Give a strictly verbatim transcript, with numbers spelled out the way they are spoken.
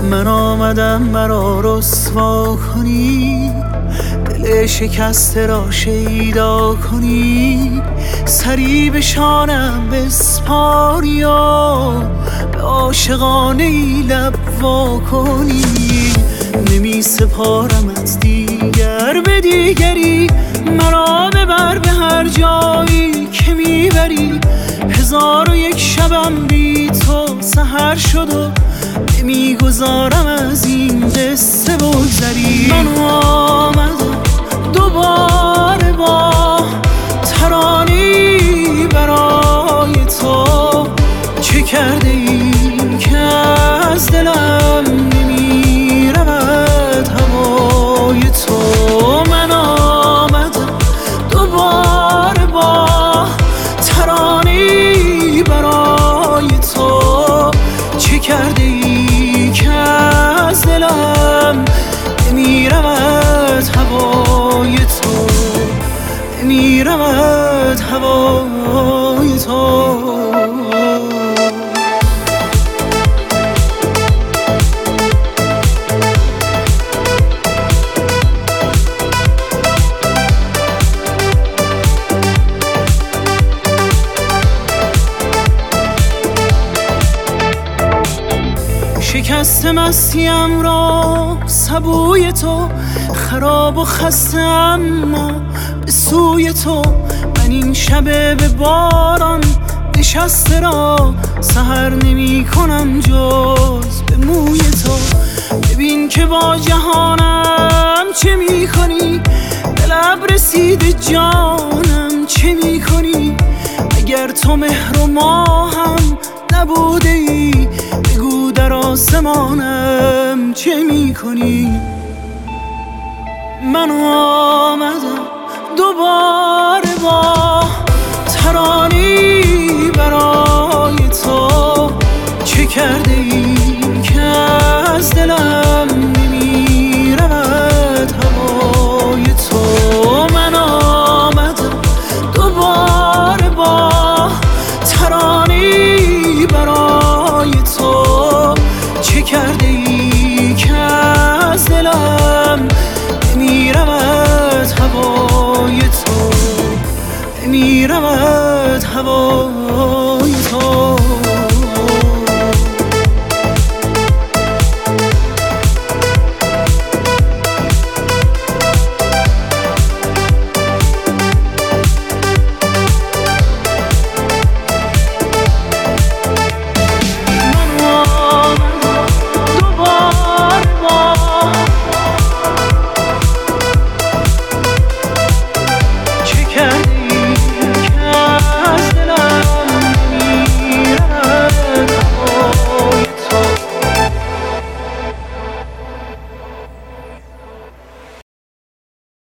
من آمدم مرا رسوا کنی، دل شکسته را شیدا کنی، سری به شانم بسپاری و به عاشقانه ای لب وا کنی. نمی سپارمت دیگر به دیگری، مرا ببر به هر جایی که میبری. هزار و یک شبم بی تو سحر شد و نمیگذارم از این قصه بگذری. من آمدم دوباره با ترانه‌ای برای تو، چه کرده این که از دلم نمیرود هوای تو. من آمدم دوباره با ترانه‌ای برای تو، چه کرده ای که از دلم نمیرود هوای تو، نمیرود هوای تو. شکست مستیم را سبوی تو، خراب و خسته اما به سوی تو. من این شب به باران نشسته را سحر نمی کنم جز به موی تو. ببین که با جهانم چه می کنی، به لب رسیده جانم چه می کنی. اگر تو مهر و ماهم نبوده ای، بگو در آسمانم چه می کنی. من آمدم دوباره با ترانه‌ای برای تو، چه کرده این که از دلم نمیرود هوای تو. من آمدم دوباره با ترانه‌ای برای تو، چه کرده ای که از دلم نمیرود هوای تو، نمیرود هوای تو.